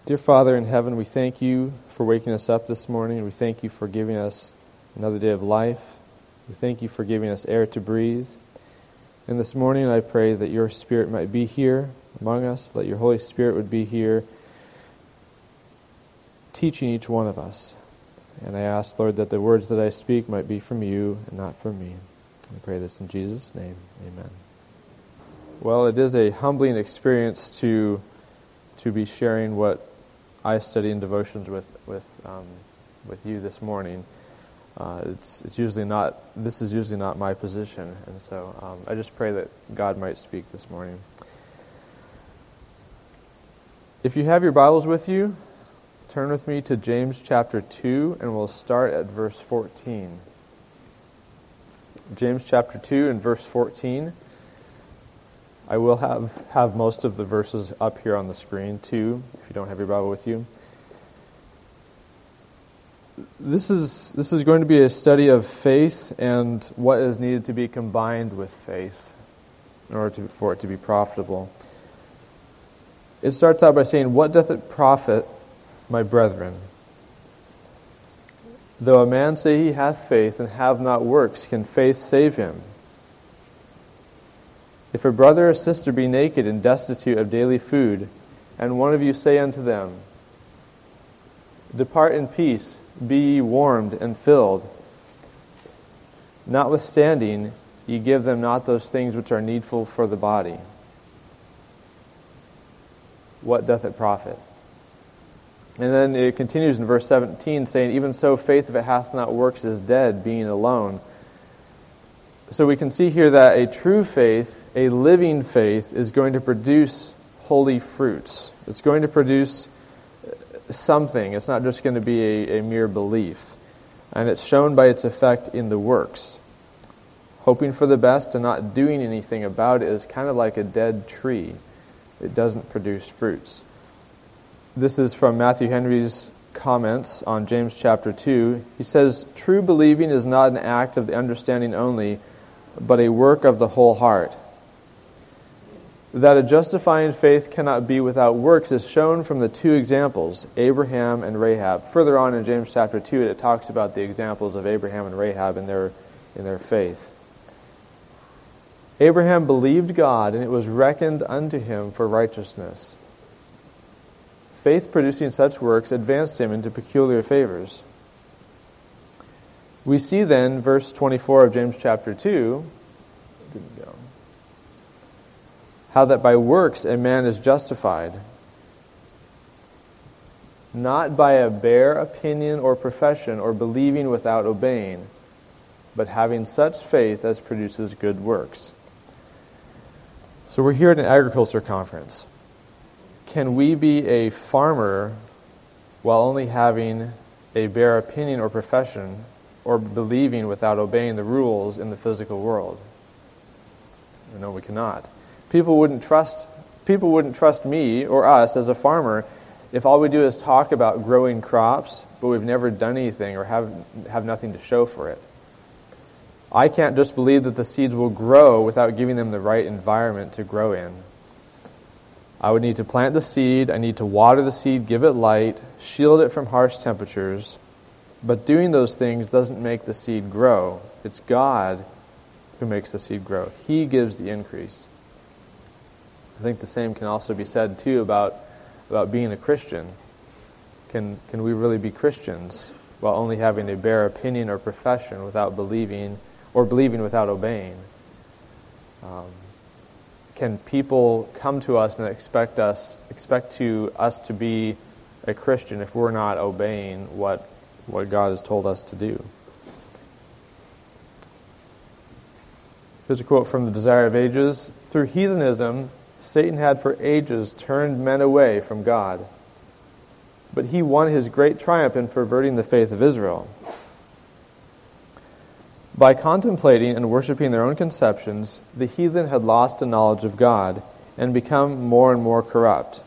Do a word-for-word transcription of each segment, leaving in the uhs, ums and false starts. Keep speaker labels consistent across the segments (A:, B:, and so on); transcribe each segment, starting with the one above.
A: Dear Father in heaven, we thank you for waking us up this morning. We thank you for giving us another day of life. We thank you for giving us air to breathe. And this morning I pray that your Spirit might be here among us, that your Holy Spirit would be here teaching each one of us. And I ask, Lord, that the words that I speak might be from you and not from me. I pray this in Jesus' name. Amen. Well, it is a humbling experience to to be sharing what I study in devotions with with um, with you this morning. Uh, it's it's usually not. This is usually not my position, and so um, I just pray that God might speak this morning. If you have your Bibles with you, turn with me to James chapter two, and we'll start at verse fourteen. James chapter two and verse fourteen. I will have, have most of the verses up here on the screen too, if you don't have your Bible with you. This is this is going to be a study of faith and what is needed to be combined with faith in order to, for it to be profitable. It starts out by saying, "What doth it profit, my brethren? Though a man say he hath faith and have not works, can faith save him? If a brother or sister be naked and destitute of daily food, and one of you say unto them, Depart in peace, be ye warmed and filled, notwithstanding ye give them not those things which are needful for the body, what doth it profit?" And then it continues in verse seventeen, saying, "Even so faith, if it hath not works, is dead, being alone." So we can see here that a true faith, a living faith, is going to produce holy fruits. It's going to produce something. It's not just going to be a, a mere belief. And it's shown by its effect in the works. Hoping for the best and not doing anything about it is kind of like a dead tree. It doesn't produce fruits. This is from Matthew Henry's comments on James chapter two. He says, "True believing is not an act of the understanding only, but a work of the whole heart. That a justifying faith cannot be without works is shown from the two examples, Abraham and Rahab." Further on in James chapter two, it talks about the examples of Abraham and Rahab in their in their faith. "Abraham believed God, and it was reckoned unto him for righteousness. Faith producing such works advanced him into peculiar favors." We see then, verse twenty-four of James chapter two, didn't go, how that by works a man is justified, not by a bare opinion or profession or believing without obeying, but having such faith as produces good works. So we're here at an agriculture conference. Can we be a farmer while only having a bare opinion or profession or believing without obeying the rules in the physical world? No, we cannot. People wouldn't trust people wouldn't trust me or us as a farmer if all we do is talk about growing crops, but we've never done anything or have have nothing to show for it. I can't just believe that the seeds will grow without giving them the right environment to grow in. I would need to plant the seed, I need to water the seed, give it light, shield it from harsh temperatures. But doing those things doesn't make the seed grow. It's God who makes the seed grow. He gives the increase. I think the same can also be said, too, about, about being a Christian. Can, can we really be Christians while only having a bare opinion or profession without believing, or believing without obeying? Um, can people come to us and expect us, expect to us to be a Christian if we're not obeying what what God has told us to do? Here's a quote from the Desire of Ages. "Through heathenism, Satan had for ages turned men away from God. But he won his great triumph in perverting the faith of Israel. By contemplating and worshiping their own conceptions, the heathen had lost the knowledge of God and become more and more corrupt.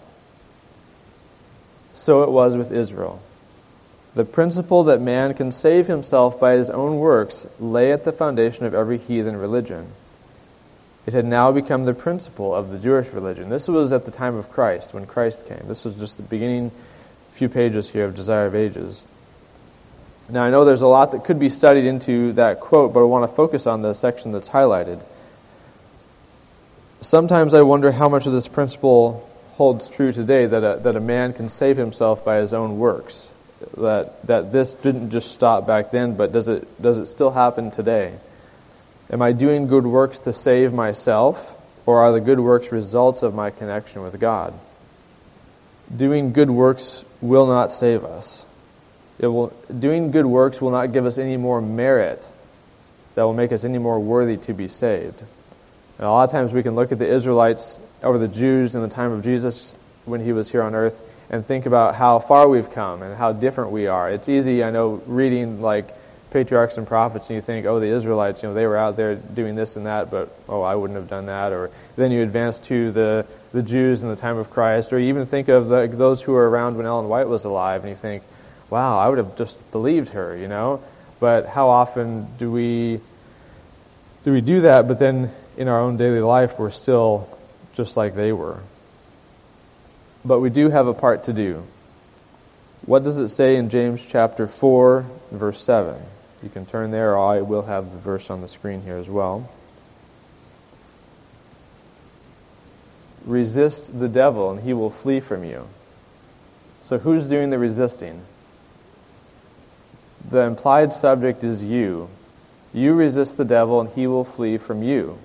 A: So it was with Israel. The principle that man can save himself by his own works lay at the foundation of every heathen religion. It had now become the principle of the Jewish religion. This was at the time of Christ, when Christ came. This was just the beginning few pages here of Desire of Ages. Now, I know there's a lot that could be studied into that quote, but I want to focus on the section that's highlighted. Sometimes I wonder how much of this principle holds true today, that a, that a man can save himself by his own works. That that this didn't just stop back then, but does it does it still happen today? Am I doing good works to save myself, or are the good works results of my connection with God? Doing good works will not save us. It will, doing good works will not give us any more merit that will make us any more worthy to be saved. And a lot of times we can look at the Israelites or the Jews in the time of Jesus when he was here on earth and think about how far we've come and how different we are. It's easy, I know, reading like patriarchs and prophets, and you think, oh, the Israelites, you know, they were out there doing this and that, but, oh, I wouldn't have done that. Or then you advance to the, the Jews in the time of Christ, or you even think of the, those who were around when Ellen White was alive, and you think, wow, I would have just believed her, you know? But how often do we do we do that, but then in our own daily life we're still just like they were? But we do have a part to do. What does it say in James chapter four, verse seven? You can turn there, or I will have the verse on the screen here as well. Resist the devil, and he will flee from you. So who's doing the resisting? The implied subject is you. You resist the devil, and he will flee from you.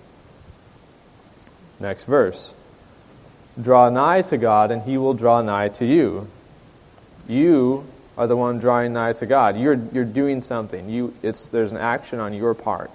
A: Next verse. Draw nigh to God, and he will draw nigh to you. You are the one drawing nigh to God. You're you're doing something. You it's there's an action on your part.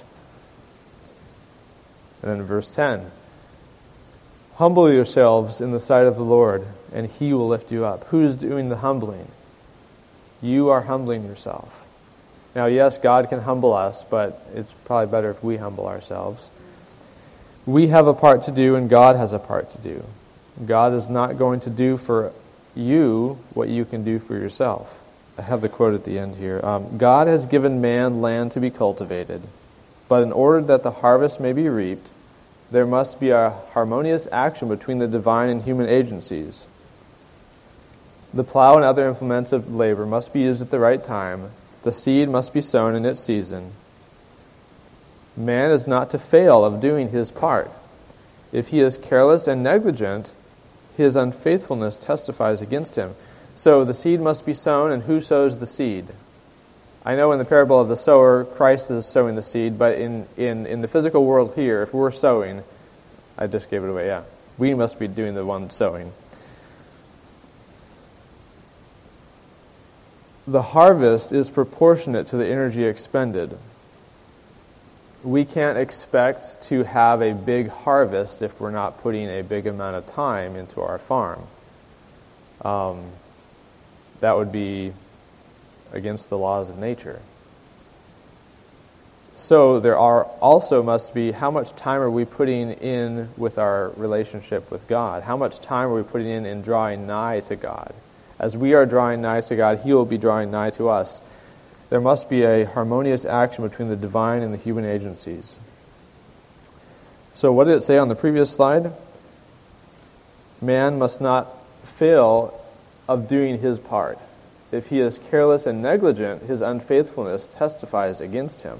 A: And then verse ten. Humble yourselves in the sight of the Lord, and he will lift you up. Who's doing the humbling? You are humbling yourself. Now, yes, God can humble us, but it's probably better if we humble ourselves. We have a part to do, and God has a part to do. God is not going to do for you what you can do for yourself. I have the quote at the end here. Um, God has given man land to be cultivated, but in order that the harvest may be reaped, there must be a harmonious action between the divine and human agencies. The plow and other implements of labor must be used at the right time. The seed must be sown in its season. Man is not to fail of doing his part. If he is careless and negligent, his unfaithfulness testifies against him. So the seed must be sown, and who sows the seed? I know in the parable of the sower, Christ is sowing the seed, but in, in, in the physical world here, if we're sowing, I just gave it away, yeah. We must be doing the one sowing. The harvest is proportionate to the energy expended. We can't expect to have a big harvest if we're not putting a big amount of time into our farm. Um, that would be against the laws of nature. So there are also must be, how much time are we putting in with our relationship with God? How much time are we putting in in drawing nigh to God? As we are drawing nigh to God, he will be drawing nigh to us. There must be a harmonious action between the divine and the human agencies. So what did it say on the previous slide? Man must not fail of doing his part. If he is careless and negligent, his unfaithfulness testifies against him.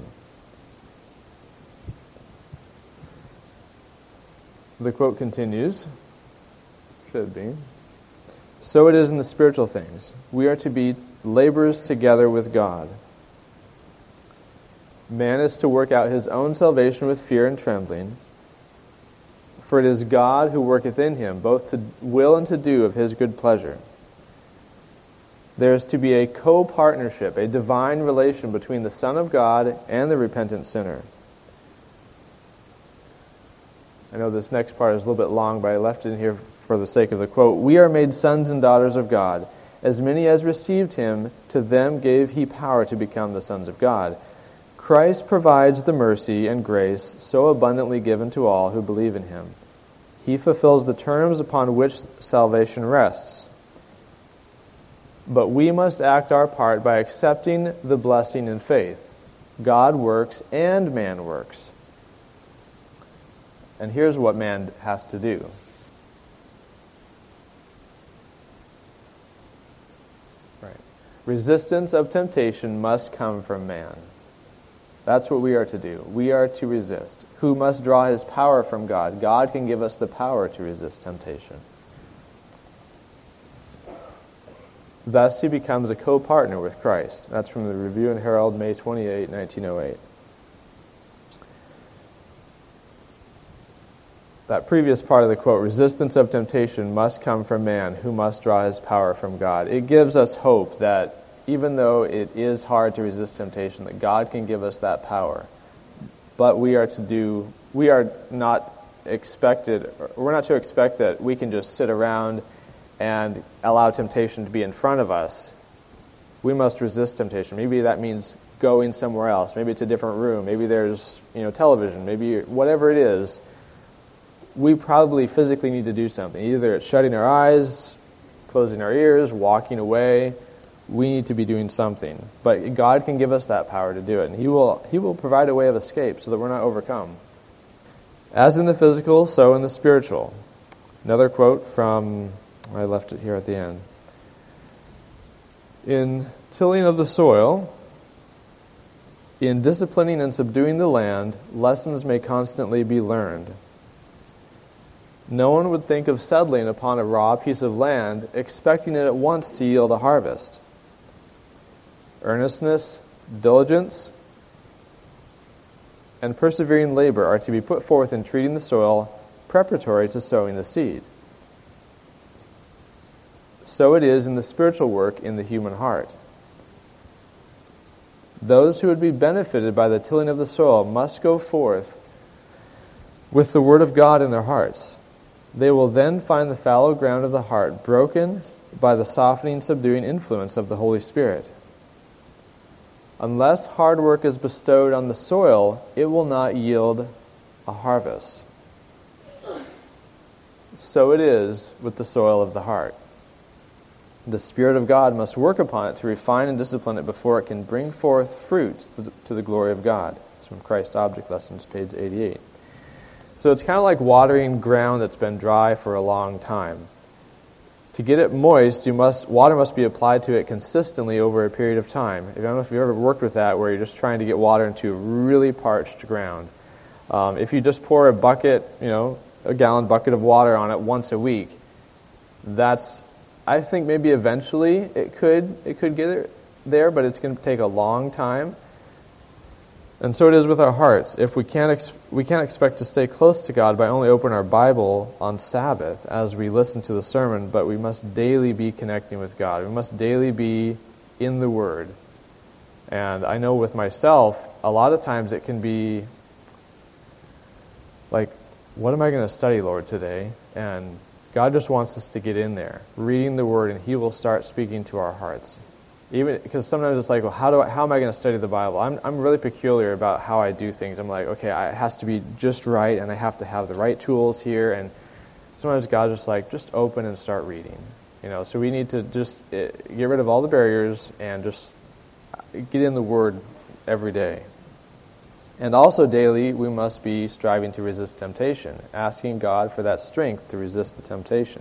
A: The quote continues, should be, so it is in the spiritual things. We are to be laborers together with God. Man is to work out his own salvation with fear and trembling, for it is God who worketh in him, both to will and to do of his good pleasure. There is to be a co-partnership, a divine relation between the Son of God and the repentant sinner. I know this next part is a little bit long, but I left it in here for the sake of the quote. We are made sons and daughters of God. As many as received him, to them gave he power to become the sons of God. Christ provides the mercy and grace so abundantly given to all who believe in him. He fulfills the terms upon which salvation rests. But we must act our part by accepting the blessing in faith. God works and man works. And here's what man has to do. Right. Resistance of temptation must come from man. That's what we are to do. We are to resist. Who must draw his power from God? God can give us the power to resist temptation. Thus he becomes a co-partner with Christ. That's from the Review and Herald, May twenty-eighth, nineteen oh eight. That previous part of the quote, resistance of temptation must come from man, who must draw his power from God. It gives us hope that even though it is hard to resist temptation, that God can give us that power. But we are to do, we are not expected, we're not to expect that we can just sit around and allow temptation to be in front of us. We must resist temptation. Maybe that means going somewhere else. Maybe it's a different room. Maybe there's, you know, television. Maybe whatever it is, we probably physically need to do something. Either it's shutting our eyes, closing our ears, walking away. We need to be doing something. But God can give us that power to do it. And He will He will provide a way of escape so that we're not overcome. As in the physical, so in the spiritual. Another quote from, I left it here at the end. In tilling of the soil, in disciplining and subduing the land, lessons may constantly be learned. No one would think of settling upon a raw piece of land, expecting it at once to yield a harvest. Earnestness, diligence, and persevering labor are to be put forth in treating the soil preparatory to sowing the seed. So it is in the spiritual work in the human heart. Those who would be benefited by the tilling of the soil must go forth with the Word of God in their hearts. They will then find the fallow ground of the heart broken by the softening, subduing influence of the Holy Spirit. Unless hard work is bestowed on the soil, it will not yield a harvest. So it is with the soil of the heart. The Spirit of God must work upon it to refine and discipline it before it can bring forth fruit to the glory of God. It's from Christ Object Lessons, page eighty-eight. So it's kind of like watering ground that's been dry for a long time. To get it moist, you must water must be applied to it consistently over a period of time. I don't know if you've ever worked with that, where you're just trying to get water into really parched ground. Um, if you just pour a bucket, you know, a gallon bucket of water on it once a week, that's, I think maybe eventually it could it could get there, but it's going to take a long time. And so it is with our hearts. If we can't ex- we can't expect to stay close to God by only opening our Bible on Sabbath as we listen to the sermon, but we must daily be connecting with God. We must daily be in the Word. And I know with myself, a lot of times it can be like, what am I going to study, Lord, today? And God just wants us to get in there, reading the Word, and He will start speaking to our hearts. Even because sometimes it's like, well, how do I, how am I going to study the Bible? I'm I'm really peculiar about how I do things. I'm like, okay, I, it has to be just right, and I have to have the right tools here. And sometimes God's just like, just open and start reading. You know, so we need to just uh, get rid of all the barriers and just get in the Word every day. And also daily, we must be striving to resist temptation, asking God for that strength to resist the temptation.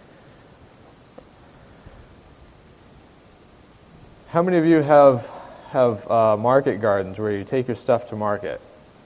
A: How many of you have have uh, market gardens where you take your stuff to market?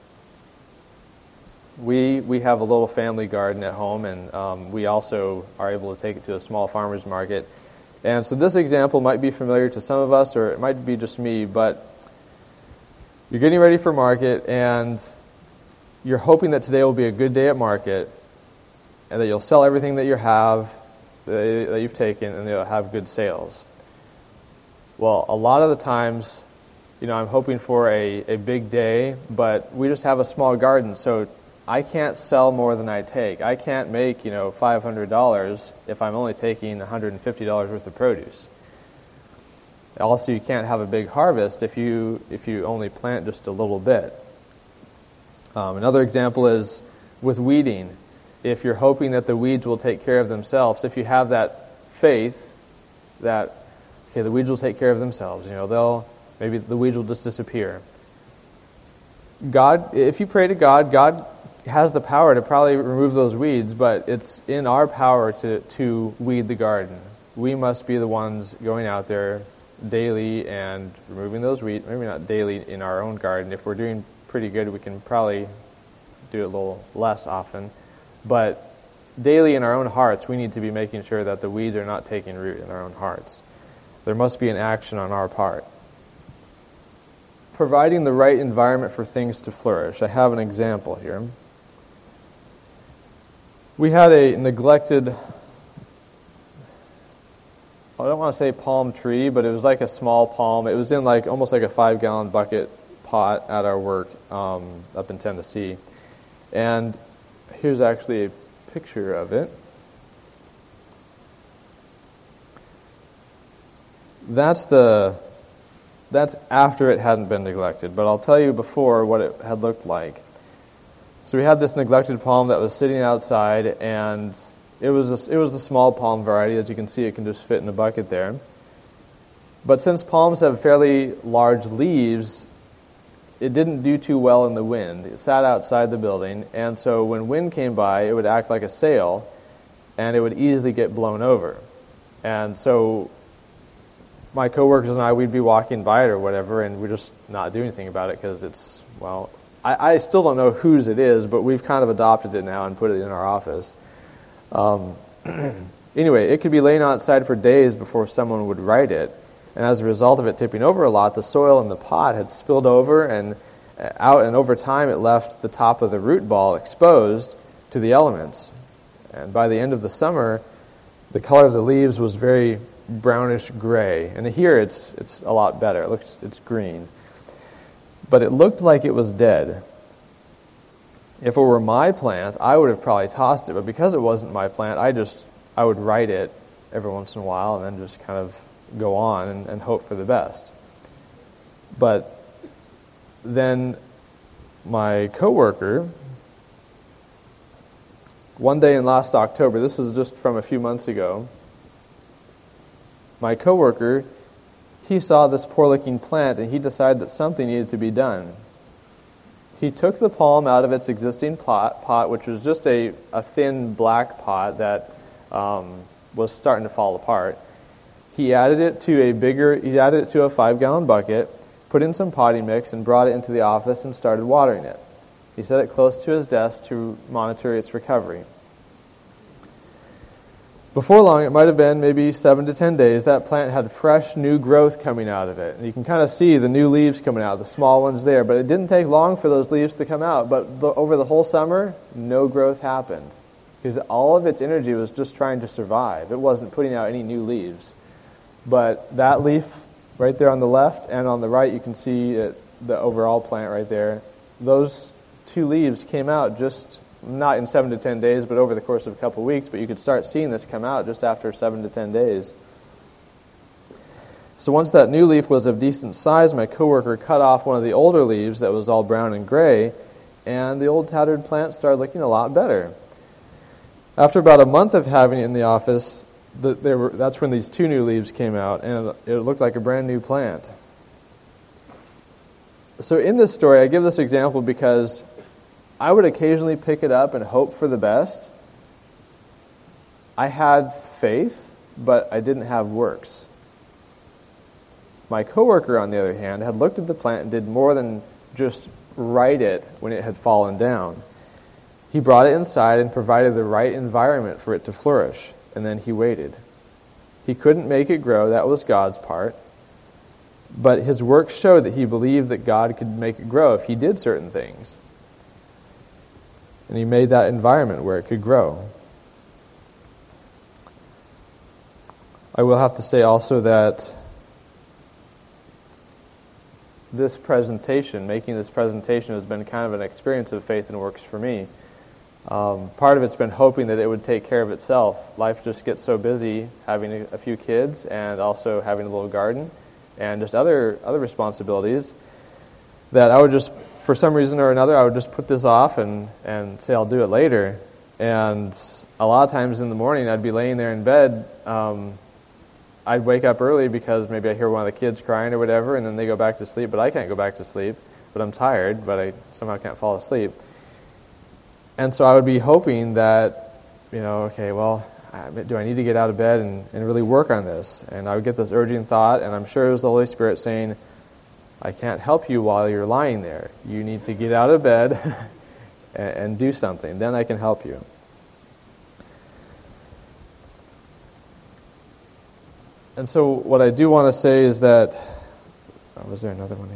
A: We we have a little family garden at home, and um, we also are able to take it to a small farmer's market. And so this example might be familiar to some of us, or it might be just me, but you're getting ready for market, and you're hoping that today will be a good day at market, and that you'll sell everything that you have, that you've taken, and you'll have good sales. Well, a lot of the times, you know, I'm hoping for a, a big day, but we just have a small garden, so I can't sell more than I take. I can't make, you know, five hundred dollars if I'm only taking one hundred fifty dollars worth of produce. Also, you can't have a big harvest if you if you only plant just a little bit. Um, another example is with weeding. If you're hoping that the weeds will take care of themselves, if you have that faith that, okay, the weeds will take care of themselves. You know, they'll maybe the weeds will just disappear. God, if you pray to God, God has the power to probably remove those weeds, but it's in our power to, to weed the garden. We must be the ones going out there daily and removing those weeds. Maybe not daily in our own garden. If we're doing pretty good, we can probably do it a little less often. But daily in our own hearts, we need to be making sure that the weeds are not taking root in our own hearts. There must be an action on our part. Providing the right environment for things to flourish. I have an example here. We had a neglected, I don't want to say palm tree, but it was like a small palm. It was in like almost like a five-gallon bucket pot at our work um, up in Tennessee. And here's actually a picture of it. That's the that's after it hadn't been neglected, but I'll tell you before what it had looked like. So we had this neglected palm that was sitting outside, and it was a, it was the small palm variety. As you can see, it can just fit in a bucket there. But since palms have fairly large leaves, it didn't do too well in the wind. It sat outside the building, and so when wind came by, it would act like a sail, and it would easily get blown over. And so my coworkers and I, we'd be walking by it or whatever, and we'd just not do anything about it because it's, well, I, I still don't know whose it is, but we've kind of adopted it now and put it in our office. Um, anyway, it could be laying outside for days before someone would right it, and as a result of it tipping over a lot, the soil in the pot had spilled over and out, and over time it left the top of the root ball exposed to the elements. And by the end of the summer, the color of the leaves was very brownish gray, and here it's it's a lot better. It looks it's green, but it looked like it was dead. If it were my plant, I would have probably tossed it, but because it wasn't my plant, I just I would right it every once in a while and then just kind of go on and, and hope for the best. But then my coworker, one day in last October, this is just from a few months ago, my coworker, he saw this poor-looking plant, and he decided that something needed to be done. He took the palm out of its existing pot, pot which was just a, a thin black pot that um, was starting to fall apart. He added it to a bigger, he added it to a five-gallon bucket, put in some potting mix, and brought it into the office and started watering it. He set it close to his desk to monitor its recovery. Before long, it might have been maybe seven to ten days, that plant had fresh new growth coming out of it. And you can kind of see the new leaves coming out, the small ones there. But it didn't take long for those leaves to come out. But the, over the whole summer, no growth happened. Because all of its energy was just trying to survive. It wasn't putting out any new leaves. But that leaf right there on the left and on the right, you can see it, the overall plant right there. Those two leaves came out just not in seven to ten days, but over the course of a couple of weeks, but you could start seeing this come out just after seven to ten days. So once that new leaf was of decent size, my coworker cut off one of the older leaves that was all brown and gray, and the old tattered plant started looking a lot better. After about a month of having it in the office, the, there were, that's when these two new leaves came out, and it looked like a brand new plant. So in this story, I give this example because I would occasionally pick it up and hope for the best. I had faith, but I didn't have works. My coworker, on the other hand, had looked at the plant and did more than just right it when it had fallen down. He brought it inside and provided the right environment for it to flourish, and then he waited. He couldn't make it grow, that was God's part, but his works showed that he believed that God could make it grow if he did certain things. And he made that environment where it could grow. I will have to say also that this presentation, making this presentation, has been kind of an experience of faith and works for me. Um, part of it's been hoping that it would take care of itself. Life just gets so busy, having a, a few kids and also having a little garden and just other other responsibilities, that I would just, for some reason or another, I would just put this off and, and say I'll do it later. And a lot of times in the morning, I'd be laying there in bed. Um, I'd wake up early because maybe I hear one of the kids crying or whatever, and then they go back to sleep, but I can't go back to sleep. But I'm tired, but I somehow can't fall asleep. And so I would be hoping that, you know, okay, well, do I need to get out of bed and, and really work on this? And I would get this urging thought, and I'm sure it was the Holy Spirit saying, I can't help you while you're lying there. You need to get out of bed and, and do something. Then I can help you. And so what I do want to say is that, oh, was there another one here?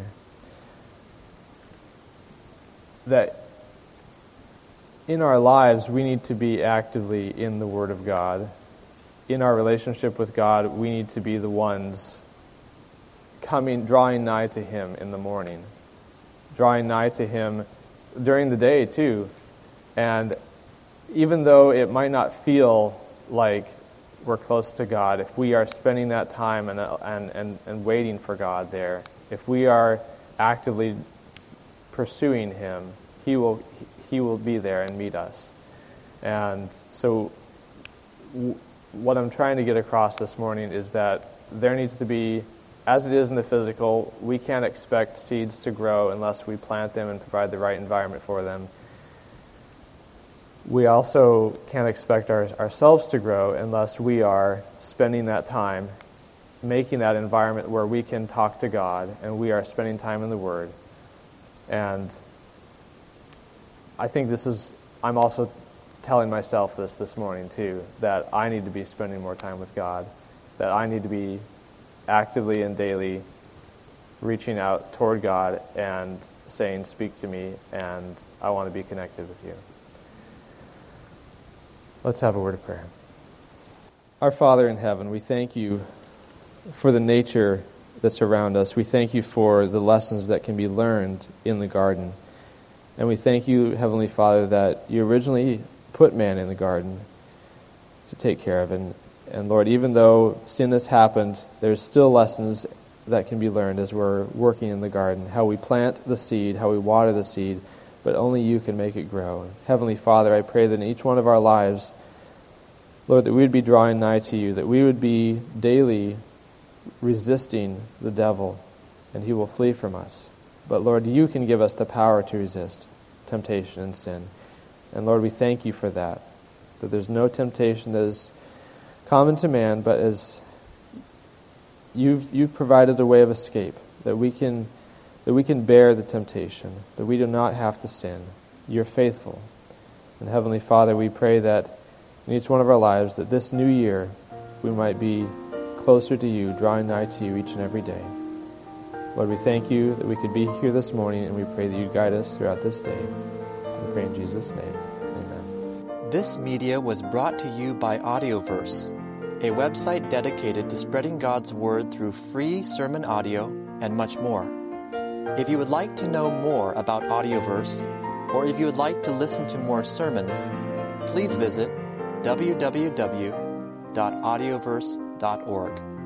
A: That in our lives, we need to be actively in the Word of God. In our relationship with God, we need to be the ones coming, drawing nigh to Him in the morning, drawing nigh to Him during the day too. And even though it might not feel like we're close to God, if we are spending that time and and and, and waiting for God there, if we are actively pursuing Him, He will He will be there and meet us. And so w- what I'm trying to get across this morning is that there needs to be, as it is in the physical, we can't expect seeds to grow unless we plant them and provide the right environment for them. We also can't expect our, ourselves to grow unless we are spending that time making that environment where we can talk to God and we are spending time in the Word. And I think this is, I'm also telling myself this this morning too, that I need to be spending more time with God, that I need to be actively and daily reaching out toward God and saying, speak to me, and I want to be connected with you. Let's have a word of prayer. Our Father in heaven, we thank you for the nature that's around us. We thank you for the lessons that can be learned in the garden. And we thank you, Heavenly Father, that you originally put man in the garden to take care of. And, and Lord, even though sin has happened, there's still lessons that can be learned as we're working in the garden. How we plant the seed, how we water the seed, but only you can make it grow. Heavenly Father, I pray that in each one of our lives, Lord, that we would be drawing nigh to you, that we would be daily resisting the devil, and he will flee from us. But Lord, you can give us the power to resist temptation and sin. And Lord, we thank you for that, that there's no temptation that is common to man, but as you've you've provided a way of escape, that we can that we can bear the temptation, that we do not have to sin. You're faithful. And Heavenly Father, we pray that in each one of our lives, that this new year we might be closer to you, drawing nigh to you each and every day. Lord, we thank you that we could be here this morning, and we pray that you guide us throughout this day. We pray in Jesus' name. Amen.
B: This media was brought to you by Audioverse, a website dedicated to spreading God's Word through free sermon audio and much more. If you would like to know more about Audioverse, or if you would like to listen to more sermons, please visit w w w dot audioverse dot org.